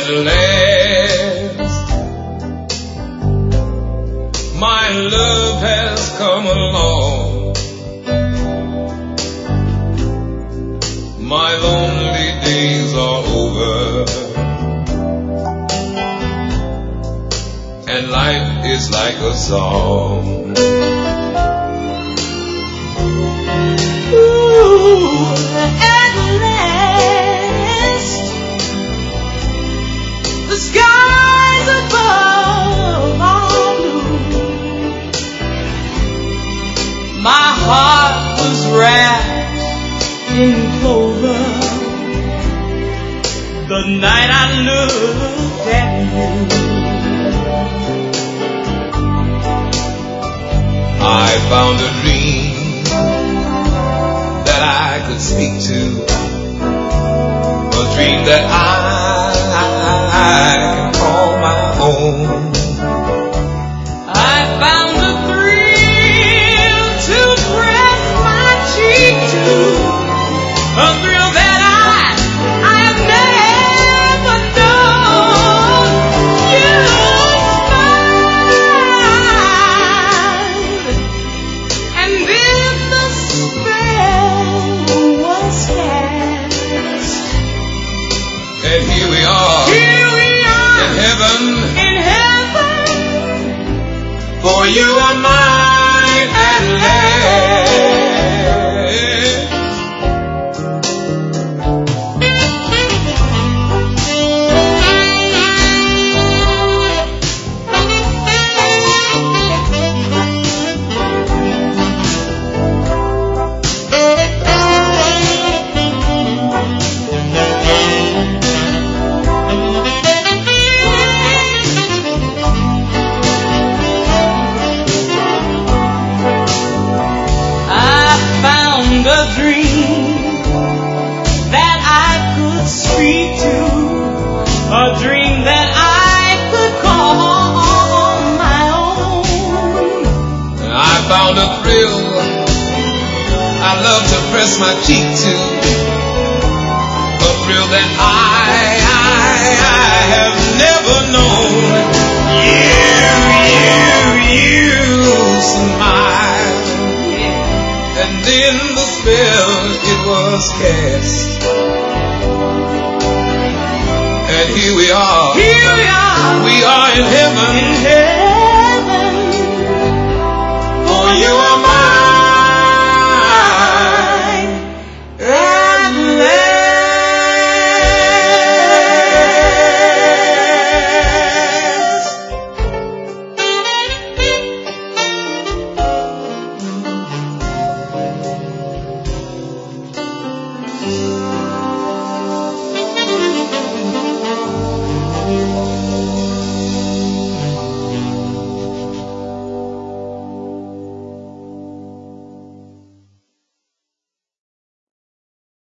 last, my love has come along. My lonely days are over, and life is like a song. Ooh, at last, the skies above are blue. My heart was wrapped in clover the night I looked at you. I found a dream that I could speak to, a dream that I can call my own. I found a thrill to press my cheek to, a thrill that I have never known. You smiled, and then the spell was cast. And here we are, in heaven, for you are mine at last. A dream that I could call my own. I found a thrill I love to press my cheek to, a thrill that I have never known. You smile, and then the spell it was cast. And here we are, we are in heaven.